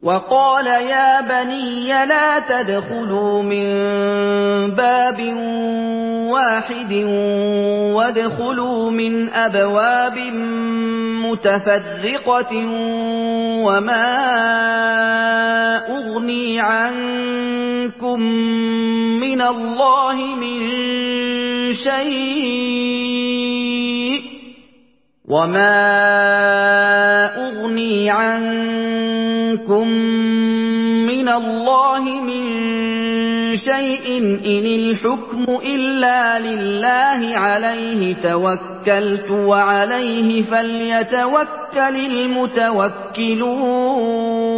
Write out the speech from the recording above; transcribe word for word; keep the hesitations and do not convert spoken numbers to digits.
وَقَالَ يَا بَنِيَّ لَا تَدْخُلُوا مِن بَابٍ وَاحِدٍ وَادْخُلُوا مِنْ أَبْوَابٍ مُّتَفَرِّقَةٍ وَمَا أُغْنِي عَنكُم مِّنَ اللَّهِ مِن شَيْءٍ وَمَا أُغْنِي عَنكُم مِّنَ اللَّهِ مِن شَيْءٍ إِنِ الْحُكْمُ إِلَّا لِلَّهِ عَلَيْهِ تَوَكَّلْتُ وَعَلَيْهِ فَلْيَتَوَكَّلِ الْمُتَوَكِّلُونَ